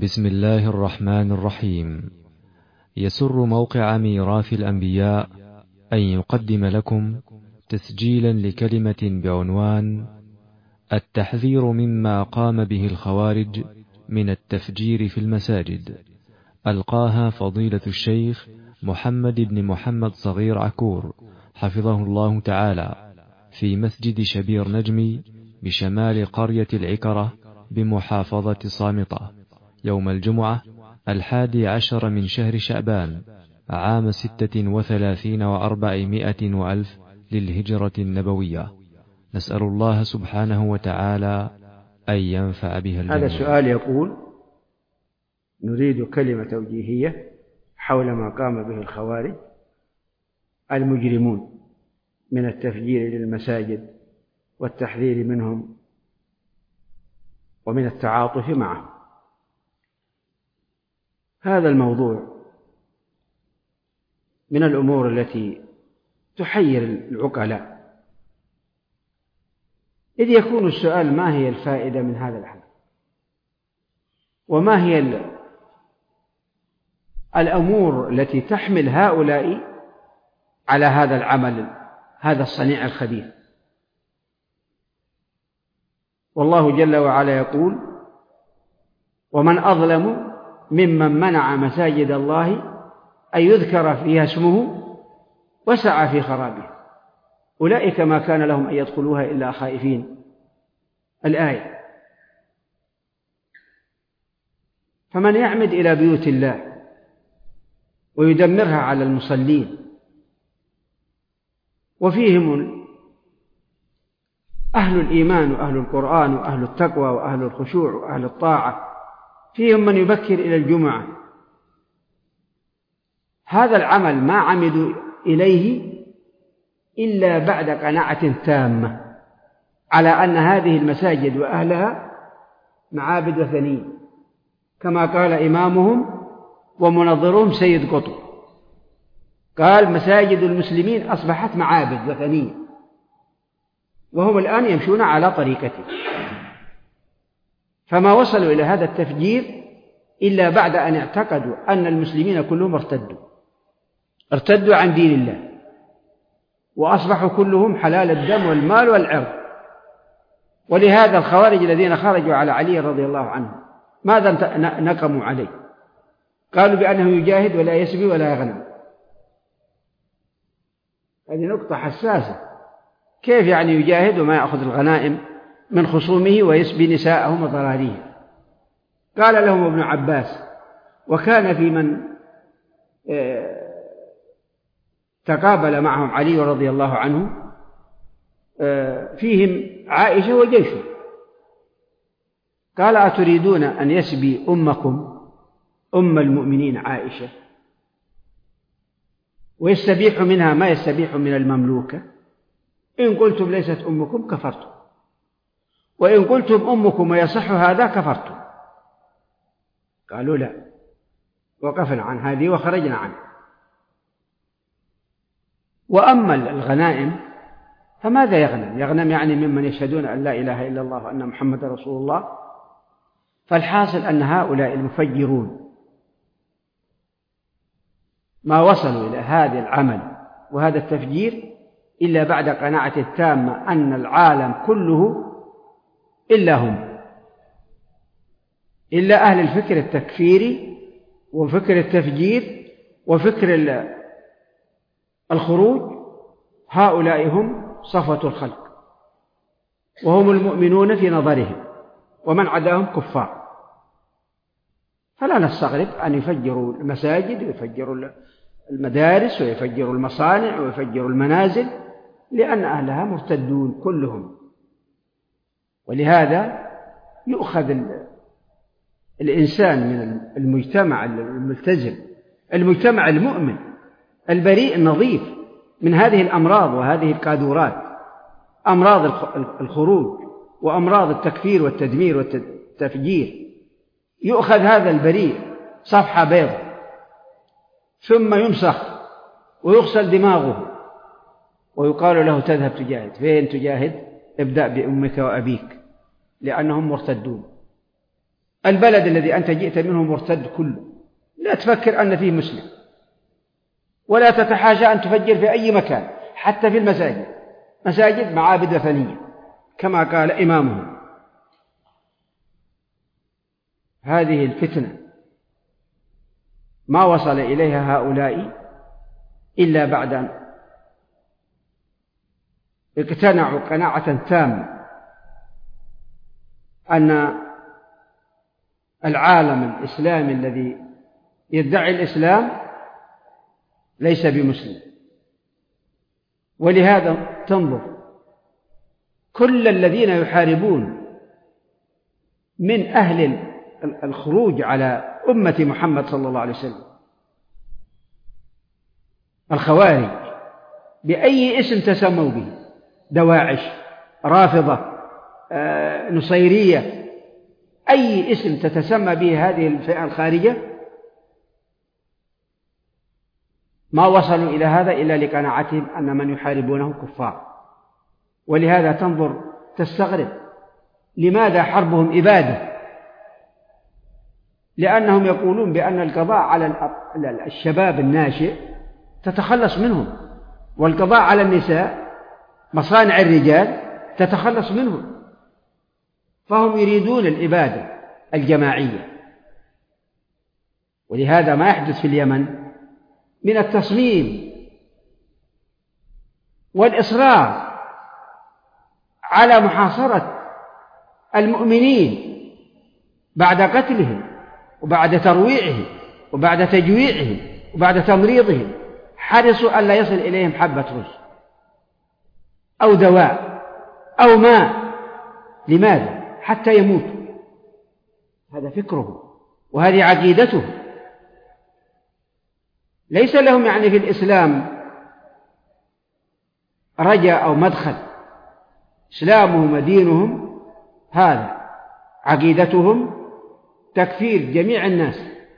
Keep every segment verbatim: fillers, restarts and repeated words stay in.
بسم الله الرحمن الرحيم. يسر موقع ميراث الأنبياء أن يقدم لكم تسجيلا لكلمة بعنوان التحذير مما قام به الخوارج من التفجير في المساجد، ألقاها فضيلة الشيخ محمد بن محمد صغير عكور حفظه الله تعالى في مسجد شبير نجمي بشمال قرية العكرة بمحافظة صامطة يوم الجمعة الحادي عشر من شهر شعبان عام ستة وثلاثين وأربعمائة وألف للهجرة النبوية. نسأل الله سبحانه وتعالى أن ينفع بها الجميع. هذا السؤال يقول: نريد كلمة توجيهية حول ما قام به الخوارج المجرمون من التفجير للمساجد والتحذير منهم ومن التعاطف معهم. هذا الموضوع من الأمور التي تحير العقلاء، إذ يكون السؤال: ما هي الفائدة من هذا العمل؟ وما هي الأمور التي تحمل هؤلاء على هذا العمل، هذا الصنيع الخبيث؟ والله جل وعلا يقول: ومن أظلم ممن منع مساجد الله أن يذكر فيها اسمه وسعى في خرابها أولئك ما كان لهم أن يدخلوها إلا خائفين. الآية. فمن يعمد إلى بيوت الله ويدمرها على المصلين وفيهم أهل الإيمان وأهل القرآن وأهل التقوى وأهل الخشوع وأهل الطاعة، فيهم من يبكر إلى الجمعة، هذا العمل ما عمدوا إليه إلا بعد قناعة تامة على أن هذه المساجد وأهلها معابد وثنية، كما قال إمامهم ومنظرهم سيد قطب، قال: مساجد المسلمين أصبحت معابد وثنية، وهم الآن يمشون على طريقته. فما وصلوا إلى هذا التفجير إلا بعد أن اعتقدوا أن المسلمين كلهم ارتدوا ارتدوا عن دين الله، وأصبحوا كلهم حلال الدم والمال والعرض. ولهذا الخوارج الذين خرجوا على علي رضي الله عنه ماذا نقموا عليه؟ قالوا بأنه يجاهد ولا يسبي ولا يغنم. هذه نقطة حساسة. كيف يعني يجاهد وما يأخذ الغنائم من خصومه ويسبي نساءهم وضراريهم؟ قال لهم ابن عباس: وكان في من تقابل معهم علي رضي الله عنه فيهم عائشة وجيشه، قال: أتريدون أن يسبي أمكم أم المؤمنين عائشة ويستبيح منها ما يستبيح من المملوكة؟ إن قلتم ليست أمكم كفرتم، وإن قلتم أمكم ويصح هذا كفرتم. قالوا: لا، وقفنا عن هذه وخرجنا عنه. وأما الغنائم فماذا يغنم؟ يغنم يعني ممن يشهدون أن لا إله إلا الله وأن محمد رسول الله. فالحاصل أن هؤلاء المفجرون ما وصلوا إلى هذا العمل وهذا التفجير إلا بعد قناعة تامة أن العالم كله إلا هم، إلا أهل الفكر التكفيري وفكر التفجير وفكر الخروج، هؤلاء هم صفوة الخلق وهم المؤمنون في نظرهم، ومن عداهم كفار. فلا نستغرب أن يفجروا المساجد ويفجروا المدارس ويفجروا المصانع ويفجروا المنازل، لأن أهلها مرتدون كلهم. ولهذا يؤخذ الإنسان من المجتمع الملتزم، المجتمع المؤمن البريء النظيف من هذه الأمراض وهذه القاذورات، أمراض الخروج وأمراض التكفير والتدمير والتفجير. يؤخذ هذا البريء صفحة بيض ثم يمسخ ويغسل دماغه ويقال له: تذهب تجاهد. فين تجاهد؟ ابدأ بأمك وأبيك، لأنهم مرتدون. البلد الذي أنت جئت منه مرتد كله، لا تفكر أن فيه مسلم، ولا تتحاشى أن تفجر في أي مكان، حتى في المساجد، مساجد معابد وثنية كما قال إمامهم. هذه الفتنة ما وصل إليها هؤلاء إلا بعد أن اقتنعوا قناعة تامة أن العالم الإسلامي الذي يدعي الإسلام ليس بمسلم. ولهذا تنظر كل الذين يحاربون من أهل الخروج على أمة محمد صلى الله عليه وسلم، الخوارج بأي اسم تسموا به، دواعش، رافضة، نصيرية، أي اسم تتسمى به هذه الفئة الخارجة، ما وصلوا إلى هذا إلا لقناعتهم أن من يحاربونه كفار. ولهذا تنظر تستغرب لماذا حربهم إبادة، لأنهم يقولون بأن القضاء على الشباب الناشئ تتخلص منهم، والقضاء على النساء مصانع الرجال تتخلص منهم، فهم يريدون الإبادة الجماعية. ولهذا ما يحدث في اليمن من التصميم والإصرار على محاصرة المؤمنين بعد قتلهم وبعد ترويعهم وبعد تجويعهم وبعد تمريضهم، حرصوا ألا يصل إليهم حبة رز أو دواء أو ماء. لماذا؟ حتى يموتوا. هذا فكره وهذه عقيدته. ليس لهم يعني في الإسلام رجاء أو مدخل، إسلامهم ودينهم هذا عقيدتهم تكفير جميع الناس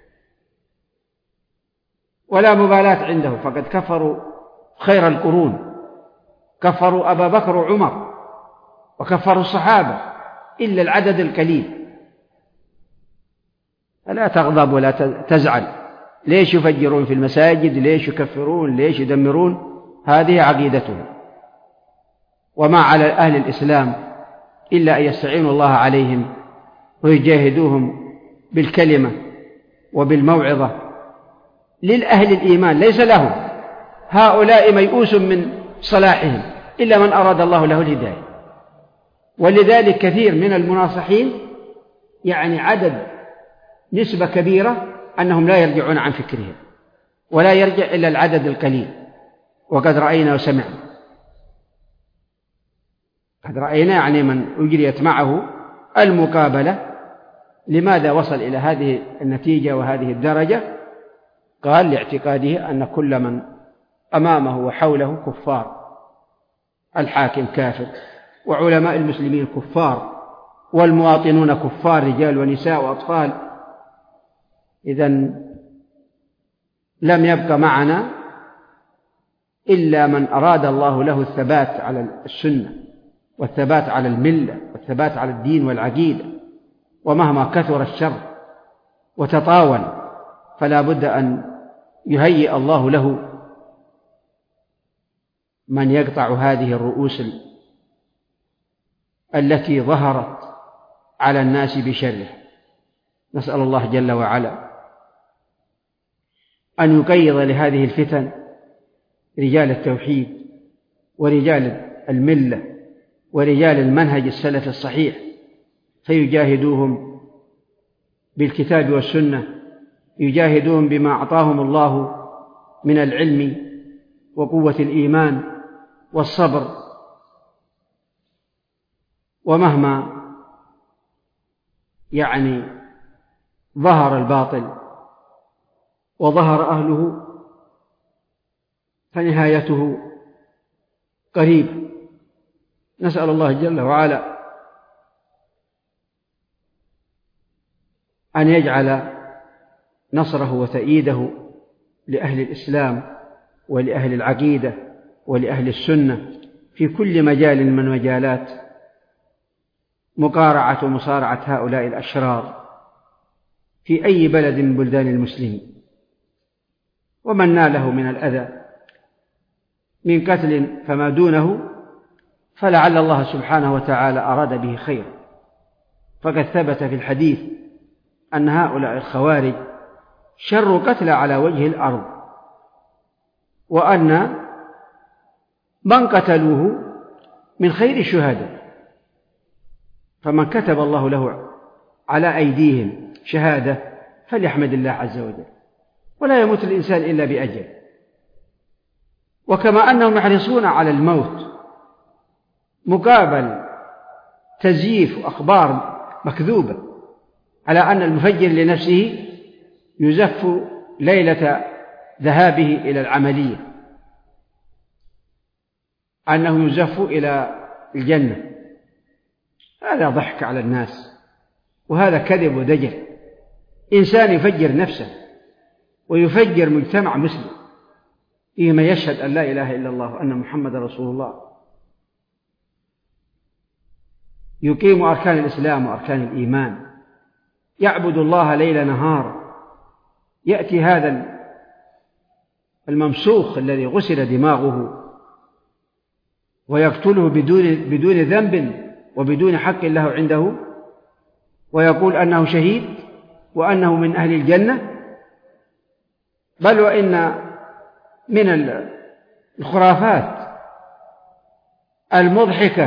ولا مبالاة عنده، فقد كفروا خير القرون، كفروا أبا بكر وعمر وكفروا الصحابة إلا العدد القليل. فلا تغضب ولا تزعل، ليش يفجرون في المساجد، ليش يكفرون، ليش يدمرون، هذه عقيدتهم. وما على أهل الإسلام إلا أن يستعينوا الله عليهم ويجاهدوهم بالكلمة وبالموعظة للأهل الإيمان، ليس لهم. هؤلاء ميؤوس من صلاحهم إلا من أراد الله له الهداية. ولذلك كثير من المناصحين يعني عدد نسبة كبيرة أنهم لا يرجعون عن فكرهم، ولا يرجع إلا العدد القليل. وقد رأينا وسمعنا، قد رأينا يعني من أجريت معه المقابلة. لماذا وصل إلى هذه النتيجة وهذه الدرجة؟ قال لاعتقاده أن كل من أمامه وحوله كفار، الحاكم كافر، وعلماء المسلمين كفار، والمواطنون كفار، رجال ونساء وأطفال. إذن لم يبق معنا إلا من أراد الله له الثبات على السنة والثبات على الملة والثبات على الدين والعقيدة. ومهما كثر الشر وتطاول فلا بد أن يهيئ الله له من يقطع هذه الرؤوس التي ظهرت على الناس بشره. نسأل الله جل وعلا أن يقيض لهذه الفتن رجال التوحيد ورجال الملة ورجال المنهج السلف الصحيح، فيجاهدوهم بالكتاب والسنة، يجاهدوهم بما أعطاهم الله من العلم وقوة الإيمان والصبر. ومهما يعني ظهر الباطل وظهر أهله فنهايته قريب. نسأل الله جل وعلا أن يجعل نصره وتأييده لأهل الإسلام ولأهل العقيدة ولأهل السنة في كل مجال من مجالات مقارعة ومصارعة هؤلاء الأشرار في أي بلد من بلدان المسلمين، ومن ناله من الأذى من قتل فما دونه فلعل الله سبحانه وتعالى أراد به خيرا. فقد ثبت في الحديث أن هؤلاء الخوارج شر قتل على وجه الأرض، وأن من قتلوه من خير الشهداء، فمن كتب الله له على أيديهم شهادة فليحمد الله عز وجل، ولا يموت الإنسان إلا بأجل. وكما أنهم يحرصون على الموت مقابل تزييف وأخبار مكذوبة على أن المفجر لنفسه يزف ليلة ذهابه إلى العملية، أنه يزف إلى الجنة، هذا ضحك على الناس، وهذا كذب ودجل. إنسان يفجر نفسه ويفجر مجتمع مسلم فيه من يشهد أن لا إله إلا الله وأن محمد رسول الله، يقيم أركان الإسلام وأركان الإيمان، يعبد الله ليل نهار، يأتي هذا الممسوخ الذي غسل دماغه ويقتله بدون بدون ذنب وبدون حق له عنده، ويقول أنه شهيد وأنه من أهل الجنة. بل وإن من الخرافات المضحكة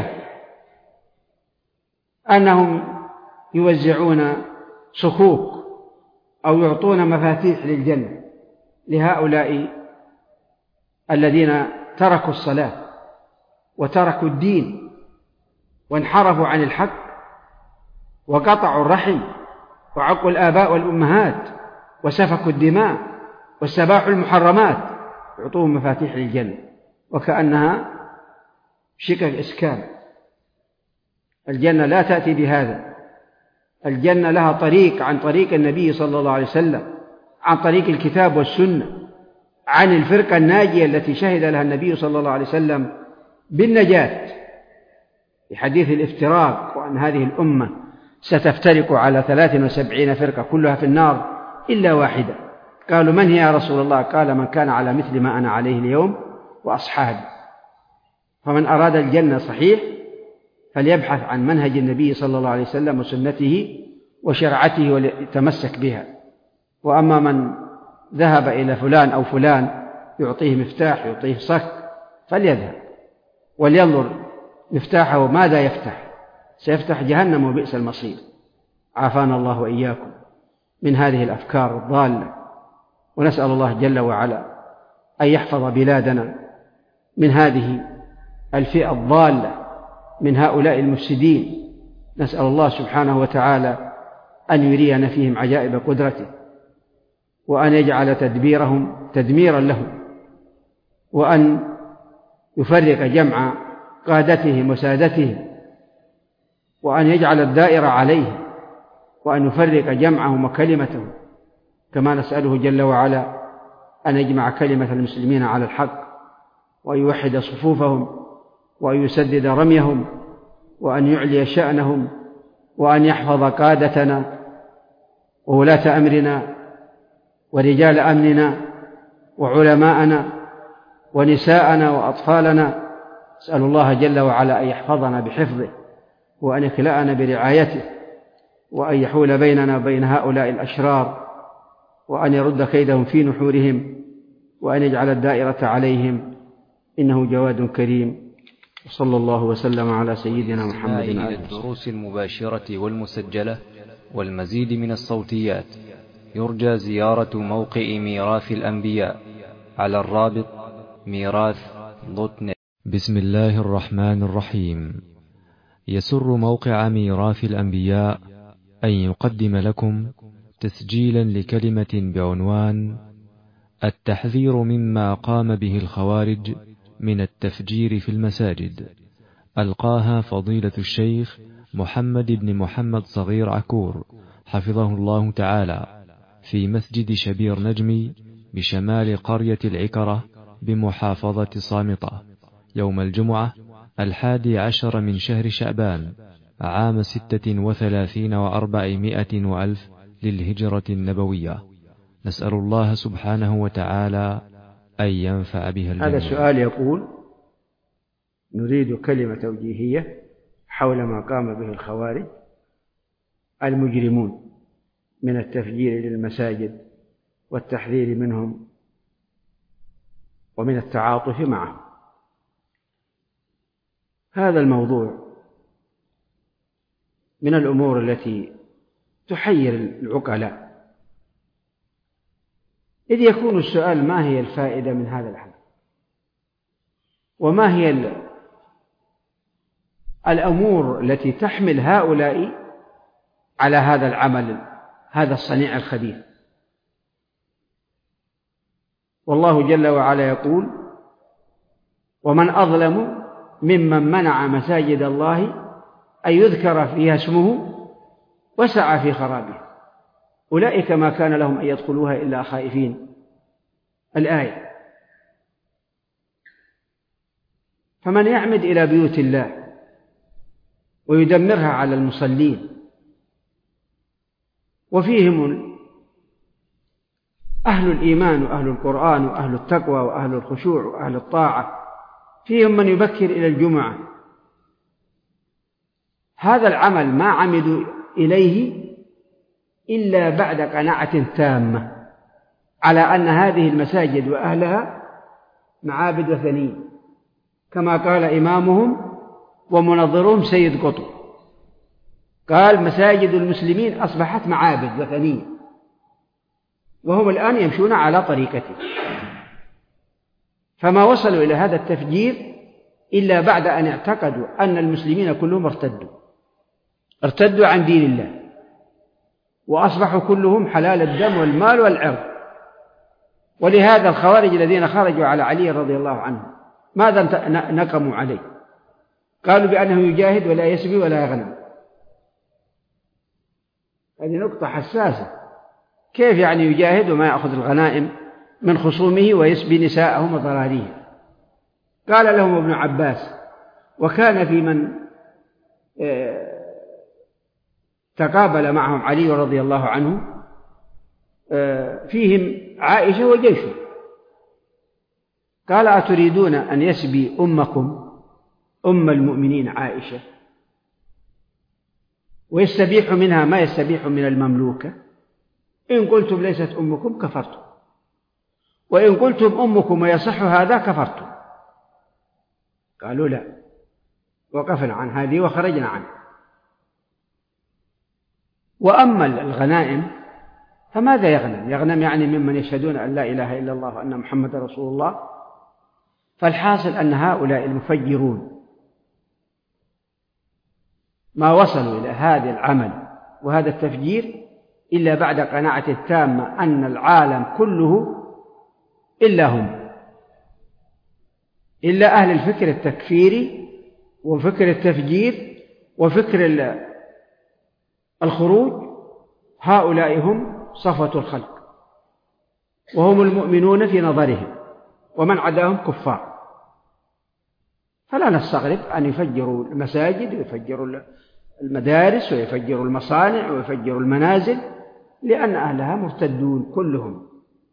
أنهم يوزعون صكوك أو يعطون مفاتيح للجنة لهؤلاء الذين تركوا الصلاة وتركوا الدين وانحرفوا عن الحق وقطعوا الرحم وعقوا الآباء والأمهات وسفكوا الدماء واستباحوا المحرمات، يعطوهم مفاتيح للجنة وكأنها شكك إسكان. الجنة لا تأتي بهذا، الجنة لها طريق عن طريق النبي صلى الله عليه وسلم، عن طريق الكتاب والسنة، عن الفرقة الناجية التي شهد لها النبي صلى الله عليه وسلم بالنجاة في حديث الافتراق، وأن هذه الأمة ستفترق على ثلاث وسبعين فرقة كلها في النار إلا واحدة. قالوا من هي يا رسول الله؟ قال من كان على مثل ما أنا عليه اليوم وأصحابي. فمن أراد الجنة صحيح فليبحث عن منهج النبي صلى الله عليه وسلم وسنته وشرعته وليتمسك بها. وأما من ذهب إلى فلان أو فلان يعطيه مفتاح يعطيه صك فليذهب ولينظر مفتاحه ماذا يفتح، سيفتح جهنم وبئس المصير. عافانا الله وإياكم من هذه الأفكار الضالة، ونسأل الله جل وعلا أن يحفظ بلادنا من هذه الفئة الضالة من هؤلاء المفسدين. نسأل الله سبحانه وتعالى أن يرينا فيهم عجائب قدرته، وأن يجعل تدبيرهم تدميرا لهم، وأن يفرق جمع قادتهم وسادتهم، وأن يجعل الدائرة عليهم، وأن يفرق جمعهم وكلمتهم. كما نسأله جل وعلا أن يجمع كلمة المسلمين على الحق، وأن يوحد صفوفهم، وأن يسدد رميهم، وأن يعلي شأنهم، وأن يحفظ قادتنا وولاة أمرنا ورجال أمننا وعلماءنا ونساءنا وأطفالنا. أسأل الله جل وعلا أن يحفظنا بحفظه، وأن يكلأنا برعايته، وأن يحول بيننا وبين هؤلاء الأشرار، وأن يرد كيدهم في نحورهم، وأن يجعل الدائرة عليهم، إنه جواد كريم. وصلى الله وسلم على سيدنا محمد. إلى الدروس المباشرة والمسجلة والمزيد من الصوتيات يرجى زيارة موقع ميراث الأنبياء على الرابط ميراث دوت نت. بسم الله الرحمن الرحيم. يسر موقع ميراث الأنبياء أن يقدم لكم تسجيلا لكلمة بعنوان التحذير مما قام به الخوارج من التفجير في المساجد، ألقاها فضيلة الشيخ محمد بن محمد صغير عكور حفظه الله تعالى في مسجد شبير نجمي بشمال قرية العكرة بمحافظة صامطة يوم الجمعة الحادي عشر من شهر شعبان عام ستة وثلاثين وأربعمائة وألف للهجرة النبوية، نسأل الله سبحانه وتعالى أن ينفع بها الجميع. هذا السؤال يقول: نريد كلمة توجيهية حول ما قام به الخوارج المجرمون من التفجير للمساجد والتحذير منهم ومن التعاطف معهم. هذا الموضوع من الأمور التي تحير العقلاء، إذ يكون السؤال: ما هي الفائدة من هذا العمل؟ وما هي الأمور التي تحمل هؤلاء على هذا العمل، هذا الصنيع الخبيث؟ والله جل وعلا يقول: ومن أظلم ممن منع مساجد الله أن يذكر فيها اسمه وسعى في خرابها أولئك ما كان لهم أن يدخلوها إلا خائفين. الآية. فمن يعمد إلى بيوت الله ويدمرها على المصلين، وفيهم أهل الإيمان وأهل القرآن وأهل التقوى وأهل الخشوع وأهل الطاعة، فيهم من يبكر إلى الجمعة، هذا العمل ما عمدوا إليه إلا بعد قناعة تامة على أن هذه المساجد وأهلها معابد وثنية، كما قال إمامهم ومنظرهم سيد قطب، قال: مساجد المسلمين أصبحت معابد وثنية، وهم الآن يمشون على طريقته. فما وصلوا إلى هذا التفجير إلا بعد أن اعتقدوا أن المسلمين كلهم ارتدوا ارتدوا عن دين الله، وأصبحوا كلهم حلال الدم والمال والعرض. ولهذا الخوارج الذين خرجوا على علي رضي الله عنه ماذا نقموا عليه؟ قالوا بأنه يجاهد ولا يسبي ولا يغنم. هذه نقطة حساسة. كيف يعني يجاهد وما يأخذ الغنائم من خصومه ويسبي نساءهم وضراريهم؟ قال لهم ابن عباس: وكان في من تقابل معهم علي رضي الله عنه فيهم عائشة وجيشه، قال: أتريدون أن يسبي أمكم أم المؤمنين عائشة ويستبيح منها ما يستبيح من المملوكة؟ إن قلتم ليست أمكم كفرتم، وإن قلتم أمكم ويصح هذا كفرتم. قالوا: لا، وقفنا عن هذه وخرجنا عنه. وأما الغنائم فماذا يغنم؟ يغنم يعني ممن يشهدون أن لا إله إلا الله وأن محمد رسول الله. فالحاصل أن هؤلاء المفجرون ما وصلوا إلى هذا العمل وهذا التفجير إلا بعد قناعة تامة أن العالم كله إلا هم، إلا أهل الفكر التكفيري وفكر التفجير وفكر الخروج، هؤلاء هم صفوة الخلق وهم المؤمنون في نظرهم، ومن عداهم كفار. فلا نستغرب أن يفجروا المساجد ويفجروا المدارس ويفجروا المصانع ويفجروا المنازل، لأن أهلها مرتدون كلهم.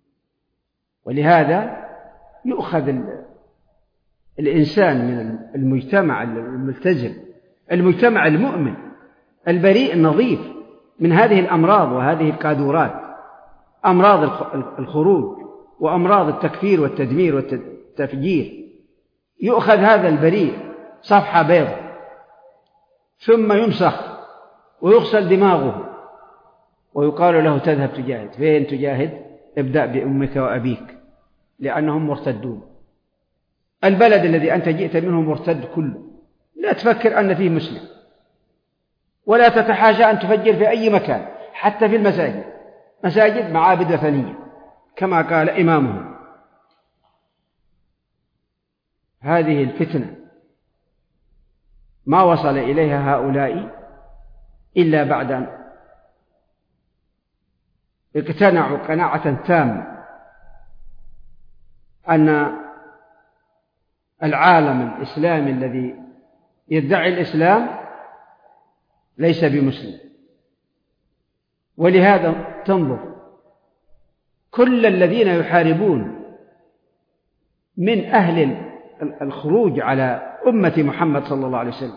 ولهذا يؤخذ الإنسان من المجتمع الملتزم، المجتمع المؤمن البريء النظيف من هذه الأمراض وهذه القاذورات، أمراض الخروج وأمراض التكفير والتدمير والتفجير. يؤخذ هذا البريء صفحة بيض ثم يمسخ ويغسل دماغه ويقال له: تذهب تجاهد. فين تجاهد؟ ابدأ بأمك وأبيك، لأنهم مرتدون. البلد الذي أنت جئت منه مرتد كله، لا تفكر أن فيه مسلم، ولا تتحاشى أن تفجر في أي مكان، حتى في المساجد، مساجد معابد وثنية كما قال إمامهم. هذه الفتنة ما وصل إليها هؤلاء إلا بعد أن اقتنعوا قناعة تامة أن العالم الإسلامي الذي يدعي الإسلام ليس بمسلم، ولهذا تنظر كل الذين يحاربون من أهل الخروج على أمة محمد صلى الله عليه وسلم،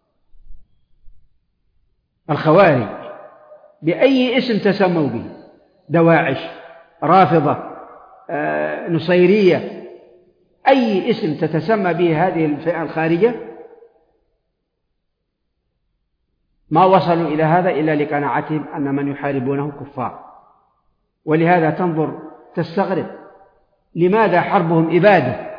الخوارج بأي اسم تسموا به، دواعش، رافضة، نصيرية، أي اسم تتسمى به هذه الفئة الخارجة، ما وصلوا إلى هذا إلا لقناعتهم أن من يحاربونه كفار. ولهذا تنظر تستغرب لماذا حربهم إبادة؟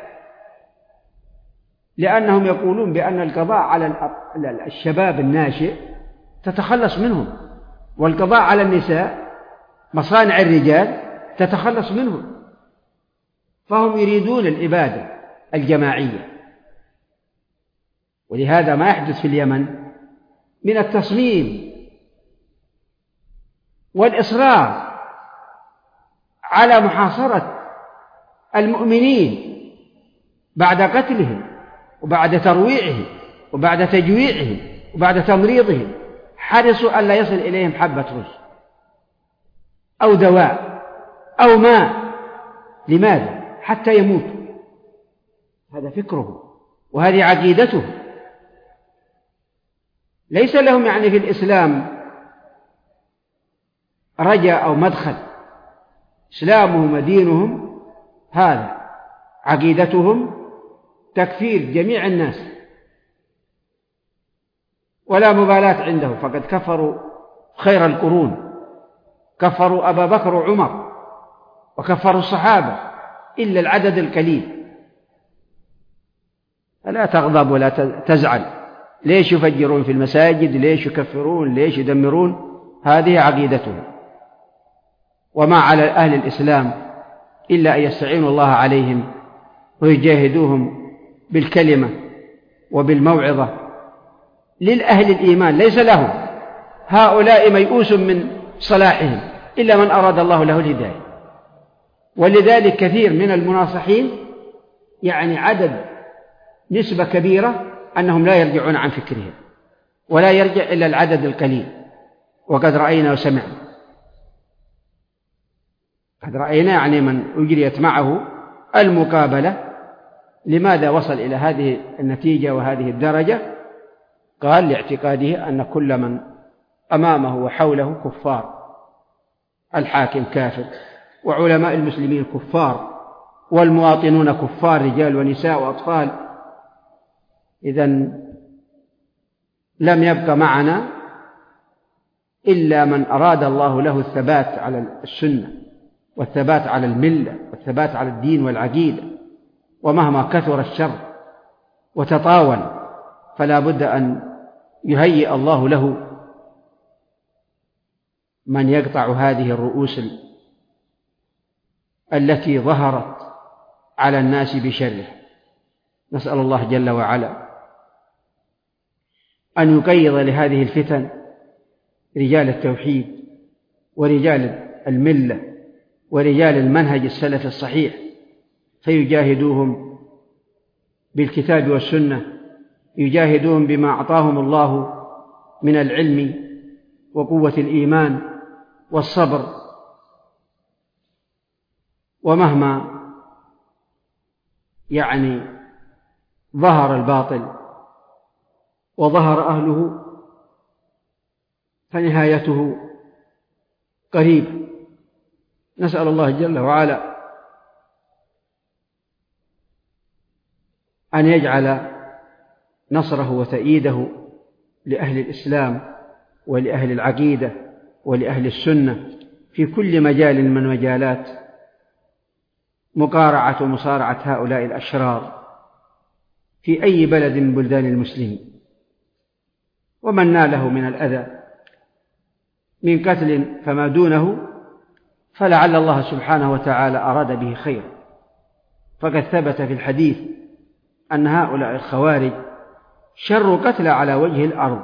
لأنهم يقولون بأن القضاء على الشباب الناشئ تتخلص منهم، والقضاء على النساء مصانع الرجال تتخلص منهم، فهم يريدون الإبادة الجماعية. ولهذا ما يحدث في اليمن من التصميم والإصرار على محاصرة المؤمنين بعد قتلهم وبعد ترويعهم وبعد تجويعهم وبعد تمريضهم، حرصوا ألا يصل إليهم حبة رز أو دواء أو ماء. لماذا؟ حتى يموتوا. هذا فكره وهذه عقيدته. ليس لهم يعني في الإسلام رجاء أو مدخل، إسلامهم ودينهم هذا عقيدتهم تكفير جميع الناس ولا مبالاة عنده، فقد كفروا خير القرون، كفروا أبا بكر وعمر وكفروا الصحابة إلا العدد القليل. فلا تغضب ولا تزعل، ليش يفجرون في المساجد، ليش يكفرون، ليش يدمرون؟ هذه عقيدتهم. وما على أهل الإسلام إلا أن يستعينوا الله عليهم ويجاهدوهم بالكلمة وبالموعظة للأهل الإيمان، ليس لهم. هؤلاء ميؤوس من صلاحهم إلا من أراد الله له الهداية. ولذلك كثير من المناصحين يعني عدد نسبة كبيرة أنهم لا يرجعون عن فكرهم ولا يرجع إلا العدد القليل. وقد رأينا وسمعنا، قد رأينا يعني من أجريت معه المقابلة. لماذا وصل إلى هذه النتيجة وهذه الدرجة؟ قال لاعتقاده أن كل من أمامه وحوله كفار، الحاكم كافر وعلماء المسلمين كفار والمواطنون كفار رجال ونساء وأطفال. إذن لم يبق معنا إلا من أراد الله له الثبات على السنة والثبات على الملة والثبات على الدين والعقيدة. ومهما كثر الشر وتطاول فلا بد أن يهيئ الله له من يقطع هذه الرؤوس التي ظهرت على الناس بشره. نسأل الله جل وعلا أن يقيض لهذه الفتن رجال التوحيد ورجال الملة ورجال المنهج السلف الصحيح، فيجاهدوهم بالكتاب والسنة، يجاهدوهم بما أعطاهم الله من العلم وقوة الإيمان والصبر. ومهما يعني ظهر الباطل وظهر أهله فنهايته قريب. نسأل الله جل وعلا أن يجعل نصره وتأييده لأهل الإسلام ولأهل العقيدة ولأهل السنة في كل مجال من مجالات مقارعة ومصارعة هؤلاء الأشرار في أي بلد من بلدان المسلمين. ومن ناله من الأذى من قتل فما دونه فلعل الله سبحانه وتعالى أراد به خيرا. فقد ثبت في الحديث أن هؤلاء الخوارج شر قتل على وجه الأرض،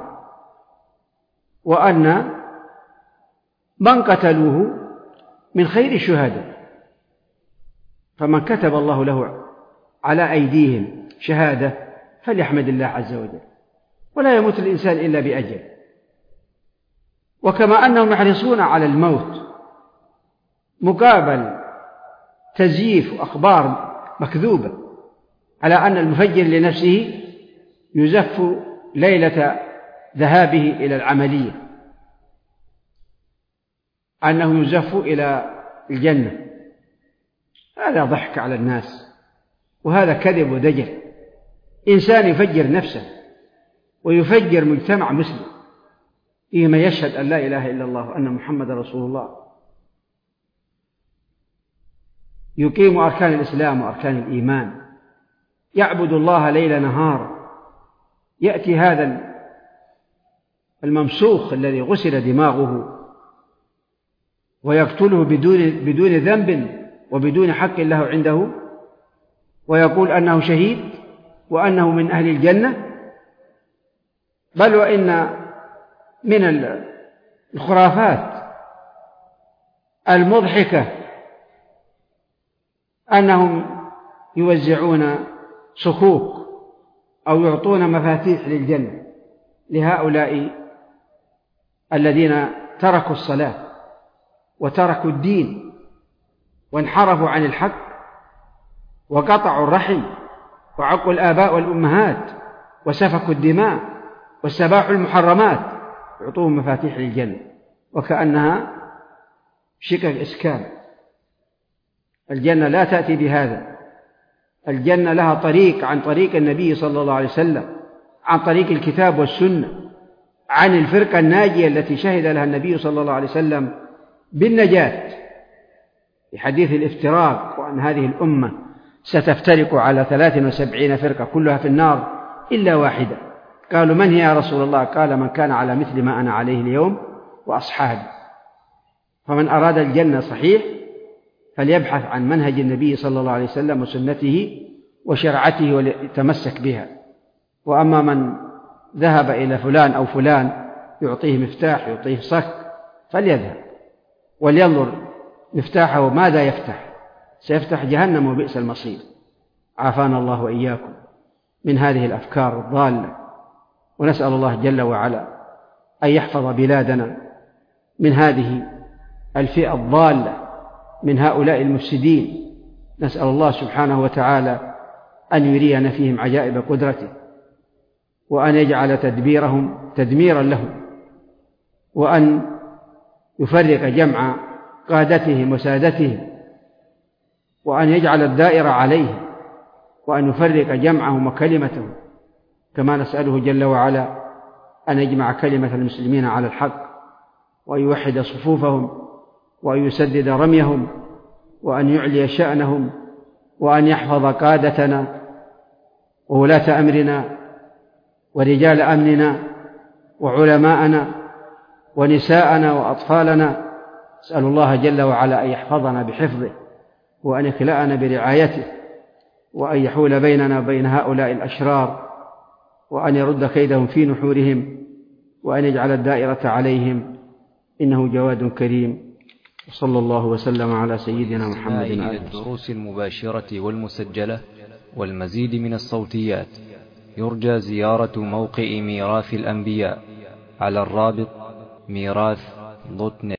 وأن من قتلوه من خير الشهداء. فمن كتب الله له على أيديهم شهادة فليحمد الله عز وجل. ولا يموت الإنسان إلا بأجل، وكما أنهم يحرصون على الموت مقابل تزييف أخبار مكذوبة على أن المفجر لنفسه يزف ليلة ذهابه إلى العملية، أنه يزف إلى الجنة. هذا ضحك على الناس، وهذا كذب ودجل. إنسان يفجر نفسه ويفجر مجتمع مسلم فيما يشهد أن لا إله إلا الله وأن محمد رسول الله، يقيم أركان الإسلام وأركان الإيمان، يعبد الله ليل نهار. يأتي هذا الممسوخ الذي غسل دماغه ويقتله بدون بدون ذنب وبدون حق له عنده، ويقول أنه شهيد وأنه من أهل الجنة. بل وإن من الخرافات المضحكة أنهم يوزعون صكوك أو يعطون مفاتيح للجنة لهؤلاء الذين تركوا الصلاة وتركوا الدين وانحرفوا عن الحق وقطعوا الرحم وعقوا الآباء والأمهات وسفكوا الدماء واستباحوا المحرمات، يعطوهم مفاتيح للجنة وكأنها شكك إسكان. الجنة لا تأتي بهذا. الجنة لها طريق عن طريق النبي صلى الله عليه وسلم، عن طريق الكتاب والسنة، عن الفرقة الناجية التي شهد لها النبي صلى الله عليه وسلم بالنجاة في حديث الافتراق، وأن هذه الأمة ستفترق على ثلاث وسبعين فرقة كلها في النار إلا واحدة. قالوا من هي يا رسول الله؟ قال من كان على مثل ما أنا عليه اليوم وأصحابي. فمن أراد الجنة صحيح فليبحث عن منهج النبي صلى الله عليه وسلم وسنته وشرعته وليتمسك بها. وأما من ذهب إلى فلان أو فلان يعطيه مفتاح يعطيه صك فليذهب ولينظر مفتاحه ماذا يفتح، سيفتح جهنم وبئس المصير. عافانا الله وإياكم من هذه الأفكار الضالة، ونسأل الله جل وعلا أن يحفظ بلادنا من هذه الفئة الضالة من هؤلاء المفسدين. نسأل الله سبحانه وتعالى أن يرينا فيهم عجائب قدرته، وأن يجعل تدبيرهم تدميرا لهم، وأن يفرق جمع قادتهم وسادتهم، وأن يجعل الدائرة عليهم، وأن يفرق جمعهم وكلمتهم. كما نسأله جل وعلا أن يجمع كلمة المسلمين على الحق، وأن يوحد صفوفهم، وأن يسدد رميهم، وأن يعلي شأنهم، وأن يحفظ قادتنا وولاة أمرنا ورجال أمننا وعلماءنا ونساءنا وأطفالنا. أسأل الله جل وعلا أن يحفظنا بحفظه، وأن يكلأنا برعايته، وأن يحول بيننا وبين هؤلاء الأشرار، وأن يرد كيدهم في نحورهم، وأن يجعل الدائرة عليهم، إنه جواد كريم. وصلى الله وسلم على سيدنا محمد. إلى الدروس المباشرة والمسجلة والمزيد من الصوتيات يرجى زيارة موقع ميراث الأنبياء على الرابط ميراث دوت نت.